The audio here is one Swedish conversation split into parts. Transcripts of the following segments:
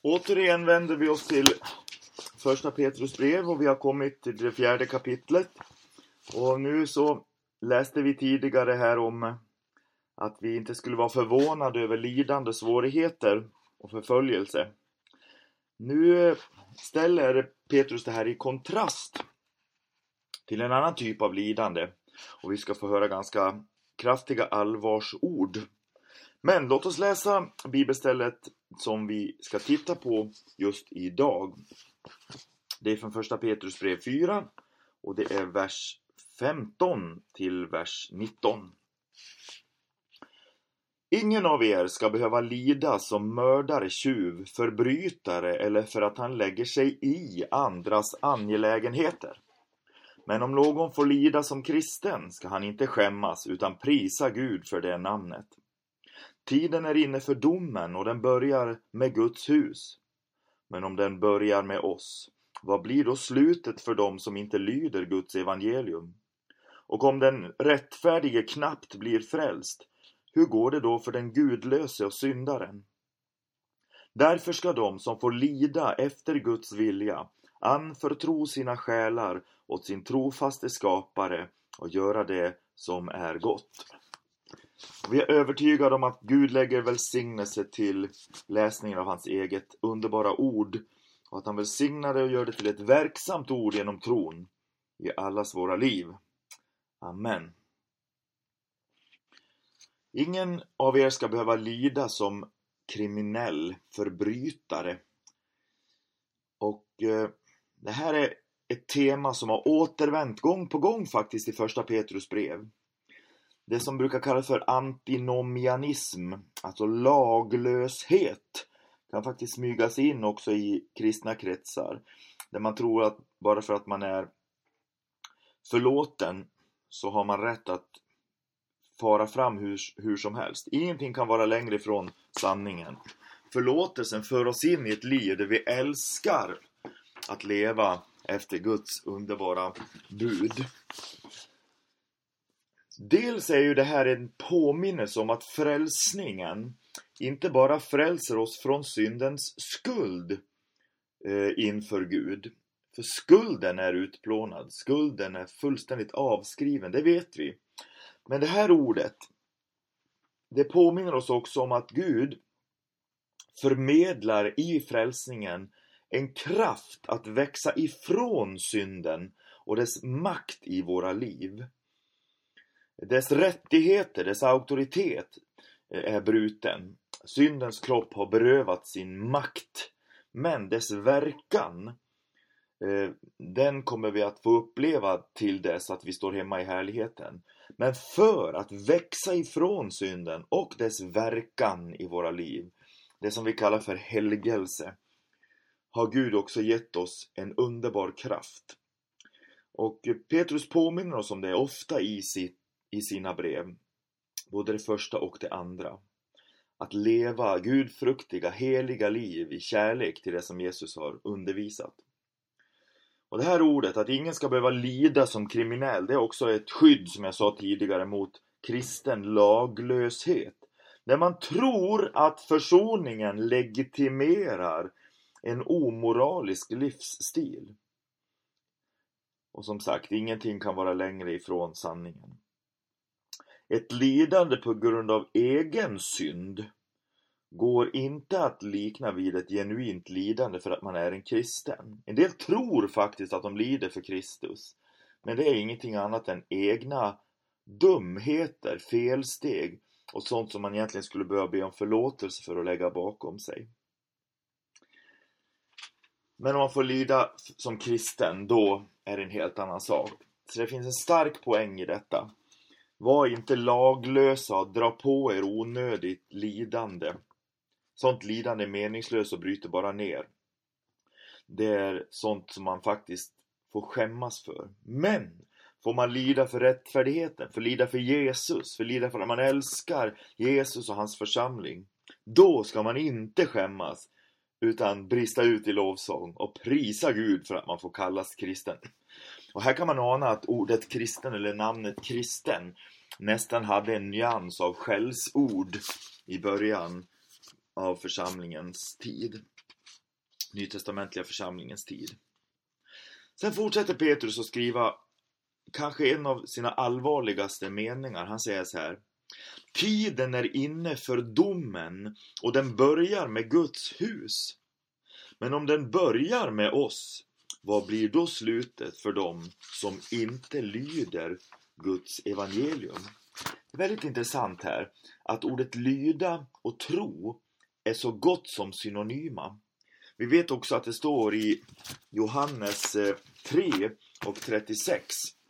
Återigen vänder vi oss till första Petrus brev och vi har kommit till det 4:e kapitlet. Och nu så läste vi tidigare här om att vi inte skulle vara förvånade över lidande, svårigheter och förföljelse. Nu ställer Petrus det här i kontrast till en annan typ av lidande. Och vi ska få höra ganska kraftiga allvarsord. Men låt oss läsa bibelstället som vi ska titta på just idag. Det är från första Petrus brev 4 och det är vers 15 till vers 19. Ingen av er ska behöva lida som mördare, tjuv, förbrytare eller för att han lägger sig i andras angelägenheter. Men om någon får lida som kristen ska han inte skämmas utan prisa Gud för det namnet. Tiden är inne för domen och den börjar med Guds hus. Men om den börjar med oss, vad blir då slutet för dem som inte lyder Guds evangelium? Och om den rättfärdige knappt blir frälst, hur går det då för den gudlöse och syndaren? Därför ska de som får lida efter Guds vilja anförtro sina själar åt sin trofaste skapare och göra det som är gott. Vi är övertygade om att Gud lägger välsignelse till läsningen av hans eget underbara ord och att han välsignar det och gör det till ett verksamt ord genom tron i allas våra liv. Amen. Ingen av er ska behöva lida som kriminell förbrytare. Och det här är ett tema som har återvänt gång på gång faktiskt i första Petrus brev. Det som brukar kallas för antinomianism, alltså laglöshet, kan faktiskt smygas in också i kristna kretsar. Där man tror att bara för att man är förlåten så har man rätt att fara fram hur som helst. Ingenting kan vara längre ifrån sanningen. Förlåtelsen för oss in i ett liv där vi älskar att leva efter Guds underbara bud. Dels är ju det här en påminnelse om att frälsningen inte bara frälser oss från syndens skuld inför Gud. För skulden är utplånad, skulden är fullständigt avskriven, det vet vi. Men det här ordet, det påminner oss också om att Gud förmedlar i frälsningen en kraft att växa ifrån synden och dess makt i våra liv. Dess rättigheter, dess auktoritet är bruten. Syndens kropp har berövat sin makt. Men dess verkan, den kommer vi att få uppleva till dess att vi står hemma i härligheten. Men för att växa ifrån synden och dess verkan i våra liv, det som vi kallar för helgelse, har Gud också gett oss en underbar kraft. Och Petrus påminner oss om det ofta i sina brev, både det första och det andra. Att leva gudfruktiga, heliga liv i kärlek till det som Jesus har undervisat. Och det här ordet, att ingen ska behöva lida som kriminell, det är också ett skydd, som jag sa tidigare, mot kristen laglöshet. Där man tror att försoningen legitimerar en omoralisk livsstil. Och som sagt, ingenting kan vara längre ifrån sanningen. Ett lidande på grund av egen synd går inte att likna vid ett genuint lidande för att man är en kristen. En del tror faktiskt att de lider för Kristus. Men det är ingenting annat än egna dumheter, felsteg och sånt som man egentligen skulle behöva be om förlåtelse för att lägga bakom sig. Men om man får lida som kristen, då är det en helt annan sak. Så det finns en stark poäng i detta. Var inte laglösa och dra på er onödigt lidande. Sånt lidande är meningslöst och bryter bara ner. Det är sånt som man faktiskt får skämmas för. Men får man lida för rättfärdigheten, för lida för Jesus, för lida för att man älskar Jesus och hans församling, då ska man inte skämmas utan brista ut i lovsång och prisa Gud för att man får kallas kristen. Och här kan man ana att ordet kristen eller namnet kristen nästan hade en nyans av skällsord i början av församlingens tid. nytestamentliga församlingens tid. Sen fortsätter Petrus att skriva kanske en av sina allvarligaste meningar. Han säger så här: tiden är inne för domen, och den börjar med Guds hus. Men om den börjar med oss, vad blir då slutet för dem som inte lyder Guds evangelium? Det är väldigt intressant här att ordet lyda och tro är så gott som synonyma. Vi vet också att det står i Johannes 3 och 36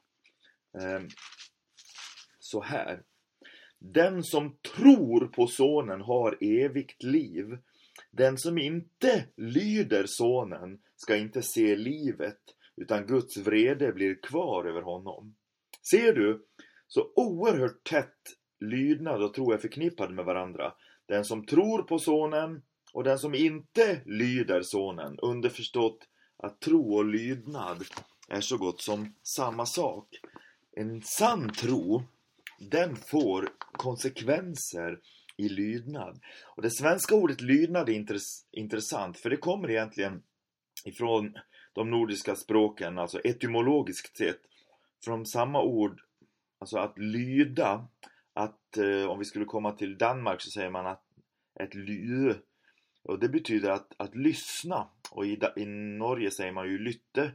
så här: den som tror på sonen har evigt liv. Den som inte lyder sonen ska inte se livet, utan Guds vrede blir kvar över honom. Ser du? Så oerhört tätt lydnad och tro är förknippade med varandra. Den som tror på sonen och den som inte lyder sonen. Underförstått att tro och lydnad är så gott som samma sak. En sann tro, den får konsekvenser i lydnad. Och det svenska ordet lydnad är intressant, för det kommer egentligen ifrån de nordiska språken, alltså etymologiskt sett, från samma ord, alltså att lyda. Att om vi skulle komma till Danmark så säger man att ett ly, och det betyder att lyssna. Och i Norge säger man ju lytte.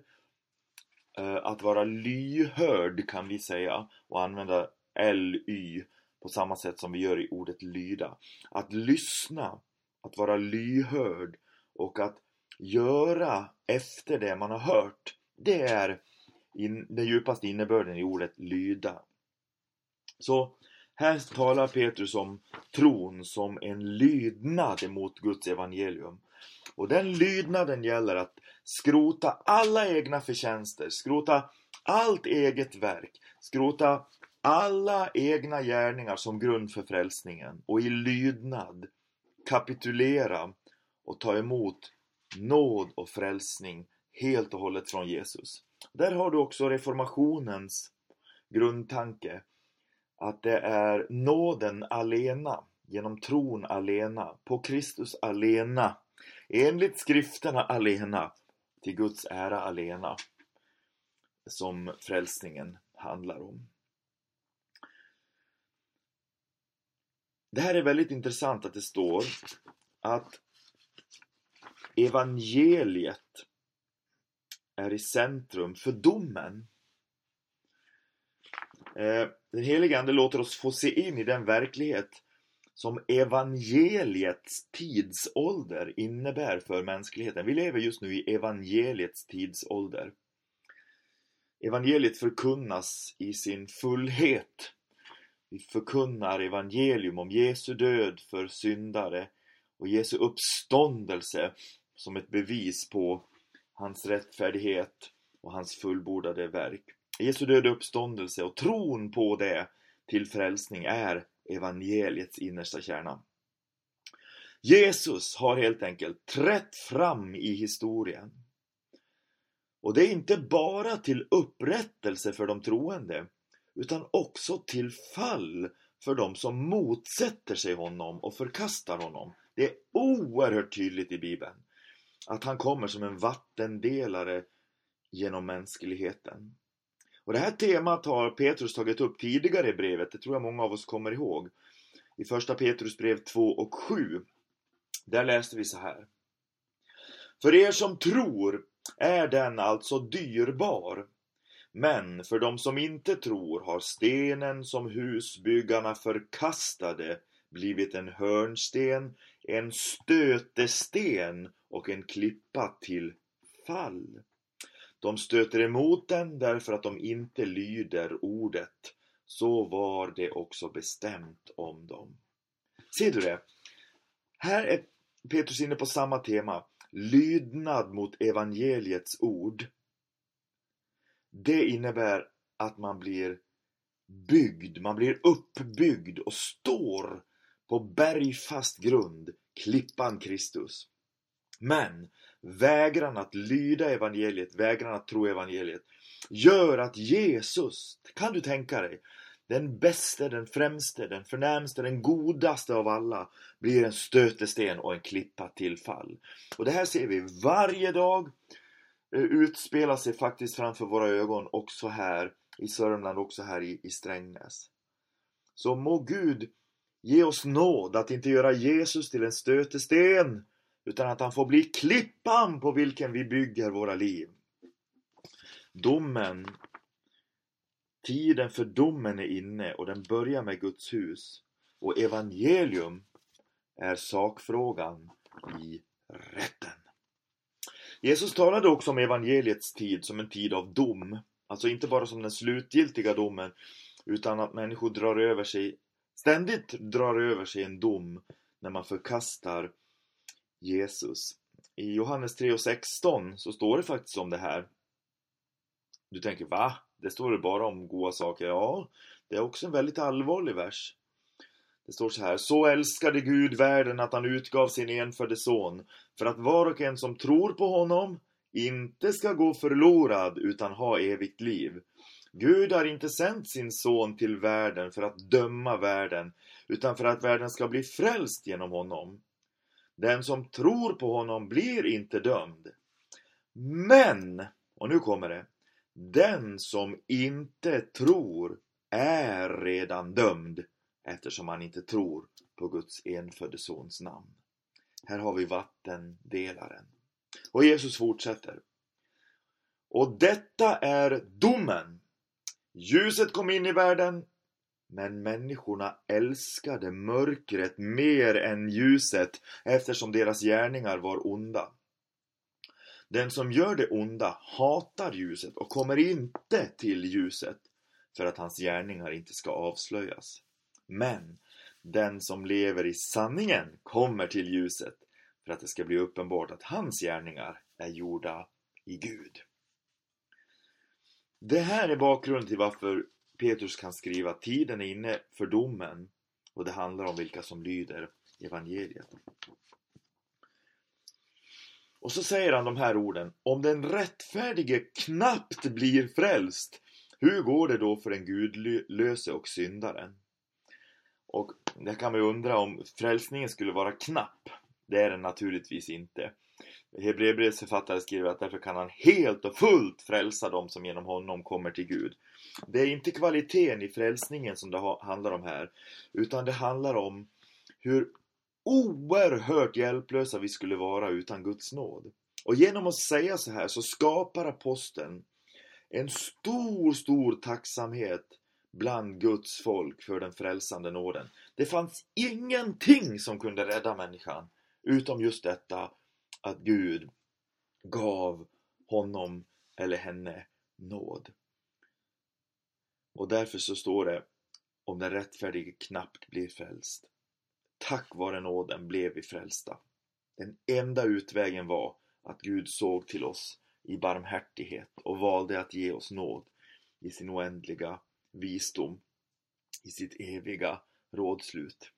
Att vara lyhörd kan vi säga, och använda ly på samma sätt som vi gör i ordet lyda. Att lyssna, att vara lyhörd och att göra efter det man har hört, det är den djupaste innebörden i ordet lyda. Så här talar Petrus om tron som en lydnad emot Guds evangelium. Och den lydnaden gäller att skrota alla egna förtjänster, skrota allt eget verk, skrota alla egna gärningar som grund för frälsningen, och i lydnad kapitulera och ta emot nåd och frälsning helt och hållet från Jesus. Där har du också reformationens grundtanke, att det är nåden alena, genom tron alena, på Kristus alena, enligt skrifterna alena, till Guds ära alena, som frälsningen handlar om. Det här är väldigt intressant att det står att evangeliet är i centrum för domen. Den helige Ande låter oss få se in i den verklighet som evangeliets tidsålder innebär för mänskligheten. Vi lever just nu i evangeliets tidsålder. Evangeliet förkunnas i sin fullhet. Vi förkunnar evangelium om Jesu död för syndare och Jesu uppståndelse som ett bevis på hans rättfärdighet och hans fullbordade verk. Jesu död och uppståndelse och tron på det till frälsning är evangeliets innersta kärna. Jesus har helt enkelt trätt fram i historien. Och det är inte bara till upprättelse för de troende, utan också till fall för de som motsätter sig honom och förkastar honom. Det är oerhört tydligt i Bibeln att han kommer som en vattendelare genom mänskligheten. Och det här temat har Petrus tagit upp tidigare i brevet, det tror jag många av oss kommer ihåg. I första Petrus brev 2 och 7, där läste vi så här: för er som tror är den alltså dyrbar, men för de som inte tror har stenen som husbyggarna förkastade blivit en hörnsten, en stötesten och en klippa till fall. De stöter emot den därför att de inte lyder ordet. Så var det också bestämt om dem. Ser du det? Här är Petrus inne på samma tema. Lydnad mot evangeliets ord. Det innebär att man blir byggd, man blir uppbyggd och står på bergfast grund, klippan Kristus. Men vägran att lyda evangeliet, vägran att tro evangeliet, gör att Jesus, kan du tänka dig, Den bästa, den främste, den förnämste, den godaste av alla blir en stötesten och en klippa till fall. Och det här ser vi varje dag utspelar sig faktiskt framför våra ögon, också här i Sörmland, också här i Strängnäs. Så må Gud ge oss nåd att inte göra Jesus till en stötesten, utan att han får bli klippan på vilken vi bygger våra liv. Tiden för domen är inne, och den börjar med Guds hus. Och evangelium är sakfrågan i rätten. Jesus talade också om evangeliets tid som en tid av dom. Alltså inte bara som den slutgiltiga domen, utan att människor ständigt drar över sig en dom när man förkastar Jesus. I Johannes 3:16 så står det faktiskt om det här. Du tänker, va? Det står det bara om goda saker. Ja, det är också en väldigt allvarlig vers. Det står så här: så älskade Gud världen att han utgav sin enfödde son, för att var och en som tror på honom inte ska gå förlorad utan ha evigt liv. Gud har inte sänt sin son till världen för att döma världen, utan för att världen ska bli frälst genom honom. Den som tror på honom blir inte dömd. Men, och nu kommer det, den som inte tror är redan dömd, eftersom han inte tror på Guds enfödde sons namn. Här har vi vattendelaren. Och Jesus fortsätter. Och detta är domen. Ljuset kom in i världen, men människorna älskade mörkret mer än ljuset, eftersom deras gärningar var onda. Den som gör det onda hatar ljuset och kommer inte till ljuset, för att hans gärningar inte ska avslöjas. Men den som lever i sanningen kommer till ljuset, för att det ska bli uppenbart att hans gärningar är gjorda i Gud. Det här är bakgrunden till varför Petrus kan skriva: tiden är inne för domen, och det handlar om vilka som lyder evangeliet. Och så säger han de här orden: om den rättfärdige knappt blir frälst, hur går det då för den gudlöse och syndaren? Och det kan man ju undra om frälsningen skulle vara knapp. Det är den naturligtvis inte. Hebreerbrevets författare skriver att därför kan han helt och fullt frälsa dem som genom honom kommer till Gud. Det är inte kvaliteten i frälsningen som det handlar om här, utan det handlar om hur oerhört hjälplösa vi skulle vara utan Guds nåd. Och genom att säga så här så skapar aposteln en stor tacksamhet bland Guds folk för den frälsande nåden. Det fanns ingenting som kunde rädda människan utom just detta att Gud gav honom eller henne nåd. Och därför så står det: om den rättfärdige knappt blir frälst, tack vare nåden blev vi frälsta. Den enda utvägen var att Gud såg till oss i barmhärtighet och valde att ge oss nåd i sin oändliga visdom, i sitt eviga rådslut.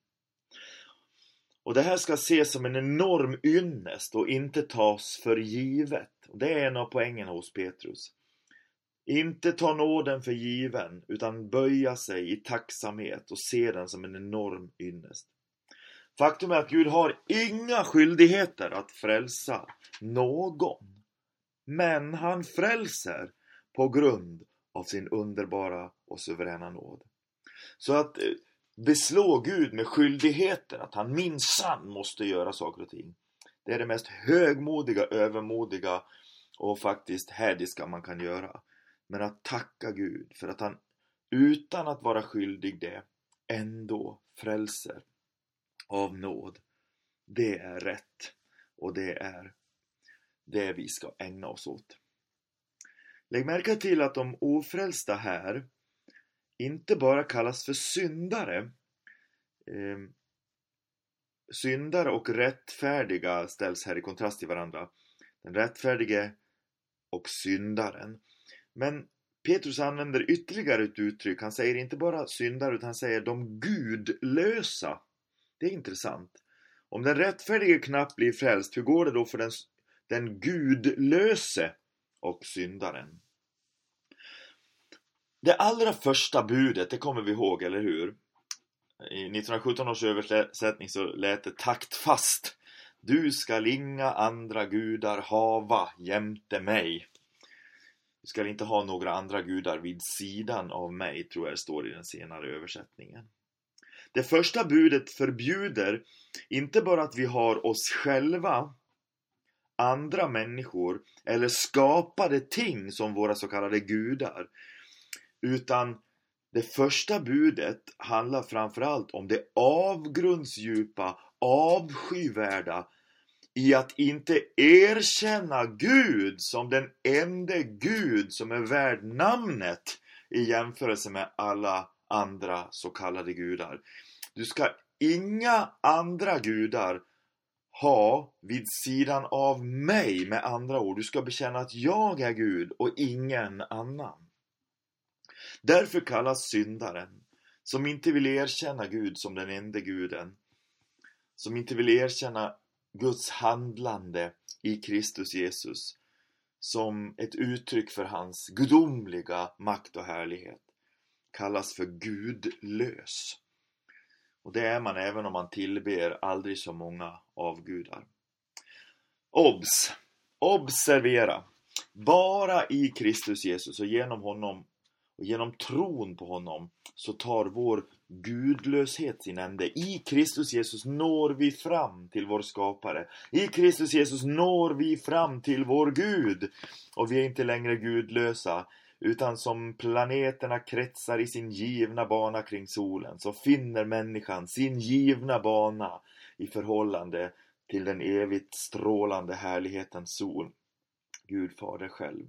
Och det här ska ses som en enorm ynnest och inte tas för givet. Det är en av poängerna hos Petrus. Inte ta nåden för given, utan böja sig i tacksamhet och se den som en enorm ynnest. Faktum är att Gud har inga skyldigheter att frälsa någon. Men han frälser på grund av sin underbara och suveräna nåd. Så att beslå Gud med skyldigheter, att han minsann måste göra saker och ting, det är det mest högmodiga, övermodiga och faktiskt hädiska man kan göra. Men att tacka Gud för att han utan att vara skyldig det ändå frälser av nåd, det är rätt, och det är det vi ska ägna oss åt. Lägg märke till att de ofrälsta här inte bara kallas för syndare. Syndare och rättfärdiga ställs här i kontrast till varandra. Den rättfärdige och syndaren. Men Petrus använder ytterligare ett uttryck. Han säger inte bara syndare, utan han säger de gudlösa. Det är intressant. Om den rättfärdige knappt blir frälst, hur går det då för den gudlöse och syndaren? Det allra första budet, det kommer vi ihåg, eller hur? I 1917 års översättning så lät det taktfast. Du ska inga andra gudar hava jämte mig. Du ska inte ha några andra gudar vid sidan av mig, tror jag det står i den senare översättningen. Det första budet förbjuder inte bara att vi har oss själva, andra människor eller skapade ting som våra så kallade gudar, utan det första budet handlar framförallt om det avgrundsdjupa, avskyvärda i att inte erkänna Gud som den enda Gud som är värd namnet i jämförelse med alla andra så kallade gudar. Du ska inga andra gudar ha vid sidan av mig, med andra ord. Du ska bekänna att jag är Gud och ingen annan. Därför kallas syndaren, som inte vill erkänna Gud som den enda guden, som inte vill erkänna Guds handlande i Kristus Jesus som ett uttryck för hans gudomliga makt och härlighet, kallas för gudlös. Och det är man även om man tillber aldrig så många avgudar. Observera, bara i Kristus Jesus och genom honom och genom tron på honom så tar vår gudlöshet sin ände. I Kristus Jesus når vi fram till vår skapare. I Kristus Jesus når vi fram till vår Gud. Och vi är inte längre gudlösa, utan som planeterna kretsar i sin givna bana kring solen, så finner människan sin givna bana i förhållande till den evigt strålande härlighetens sol, Gud Fader själv.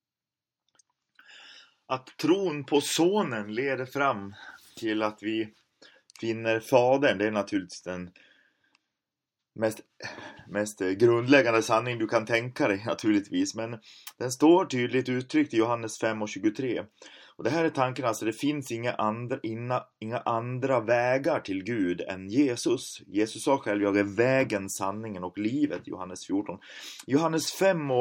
Att tron på sonen leder fram till att vi finner fadern, det är naturligtvis den mest grundläggande sanning du kan tänka dig naturligtvis, men den står tydligt uttryckt i Johannes 5:23. Och det här är tanken, alltså det finns inga andra vägar till Gud än Jesus. Jesus sa själv, jag är vägen, sanningen och livet, Johannes 14. Johannes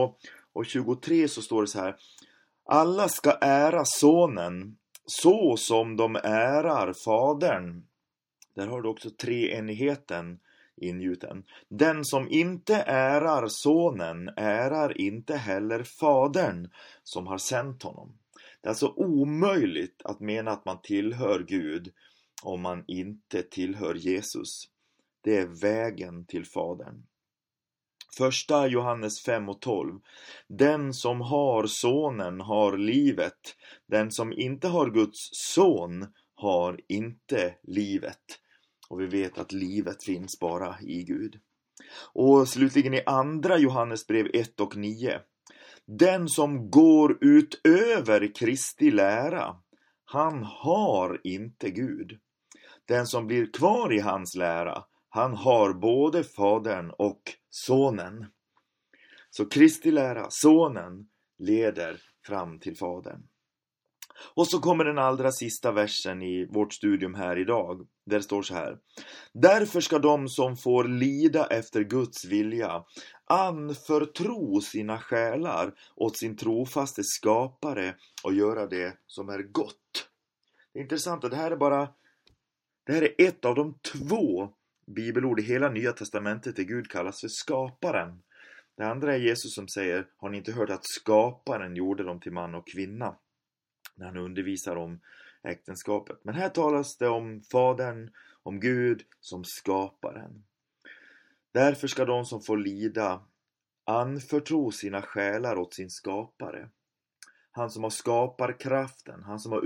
5:23 så står det så här: alla ska ära sonen så som de ärar fadern. Där har du också treenigheten ingjuten. Den som inte ärar sonen ärar inte heller fadern som har sänt honom. Det är alltså omöjligt att mena att man tillhör Gud om man inte tillhör Jesus. Det är vägen till fadern. Första Johannes 5:12. Den som har sonen har livet. Den som inte har Guds son har inte livet. Och vi vet att livet finns bara i Gud. Och slutligen i andra Johannes brev 1:9. Den som går utöver Kristi lära, han har inte Gud. Den som blir kvar i hans lära, han har både fadern och sonen. Så Kristi lära, sonen, leder fram till fadern. Och så kommer den allra sista versen i vårt studium här idag. Där det står så här: därför ska de som får lida efter Guds vilja anförtro sina själar åt sin trofaste skapare och göra det som är gott. Det är intressant att det här är ett av de 2 bibelord i hela Nya testamentet där Gud kallas för skaparen. Det andra är Jesus som säger, har ni inte hört att skaparen gjorde dem till man och kvinna? När han undervisar om äktenskapet. Men här talas det om fadern, om Gud som skaparen. Därför ska de som får lida anförtro sina själar åt sin skapare. Han som har skaparkraften, han som har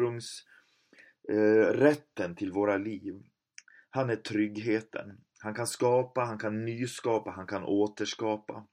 ursprungsrätten till våra liv. Han är tryggheten. Han kan skapa, han kan nyskapa, han kan återskapa.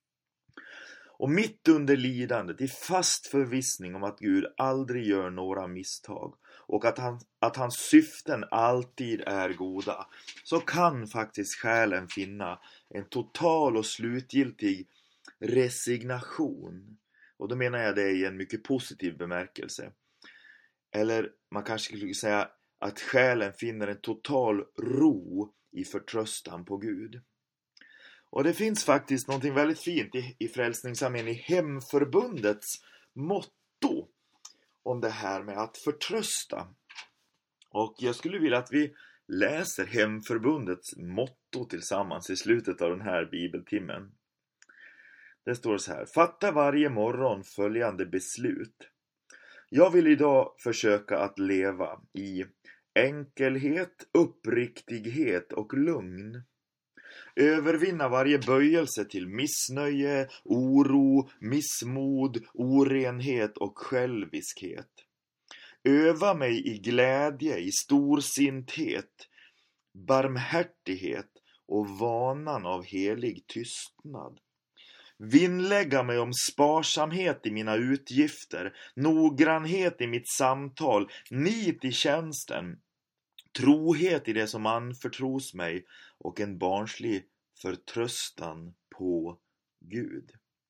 Och mitt under lidandet, i fast förvissning om att Gud aldrig gör några misstag och att hans syften alltid är goda, så kan faktiskt själen finna en total och slutgiltig resignation. Och då menar jag det i en mycket positiv bemärkelse. Eller man kanske skulle säga att själen finner en total ro i förtröstan på Gud. Och det finns faktiskt någonting väldigt fint i Frälsningsarmén, i hemförbundets motto. om det här med att förtrösta. Och jag skulle vilja att vi läser Hemförbundets motto tillsammans i slutet av den här bibeltimmen. Det står så här: fatta varje morgon följande beslut. Jag vill idag försöka att leva i enkelhet, uppriktighet och lugn. Övervinna varje böjelse till missnöje, oro, missmod, orenhet och själviskhet. Öva mig i glädje, i storsinthet, barmhärtighet och vanan av helig tystnad. Vinnlägga mig om sparsamhet i mina utgifter, noggrannhet i mitt samtal, nit i tjänsten, trohet i det som anförtros mig och en barnslig förtröstan på Gud.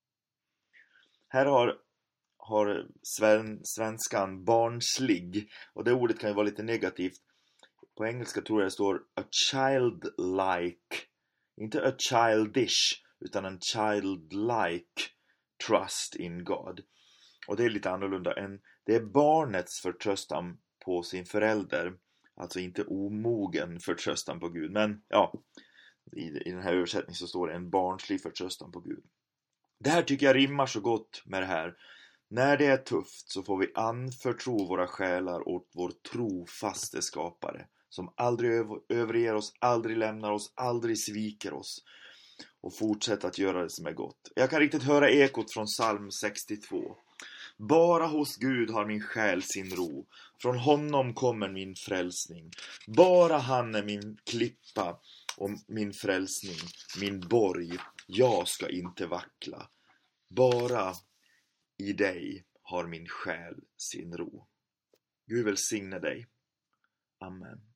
Här har svenskan barnslig, och det ordet kan ju vara lite negativt. På engelska tror jag det står a childlike, inte a childish, utan en childlike trust in God. Och det är lite annorlunda än, det är barnets förtröstan på sin förälder, alltså inte omogen förtröstan på Gud. Men ja, i den här översättningen så står det en barnslig förtröstan på Gud. Det här tycker jag rimmar så gott med det här. När det är tufft så får vi anförtro våra själar åt vår trofaste skapare, som aldrig överger oss, aldrig lämnar oss, aldrig sviker oss, och fortsätta att göra det som är gott. Jag kan riktigt höra ekot från psalm 62. Bara hos Gud har min själ sin ro, från honom kommer min frälsning. Bara han är min klippa och min frälsning, min borg, jag ska inte vackla. Bara i dig har min själ sin ro. Gud välsigne dig. Amen.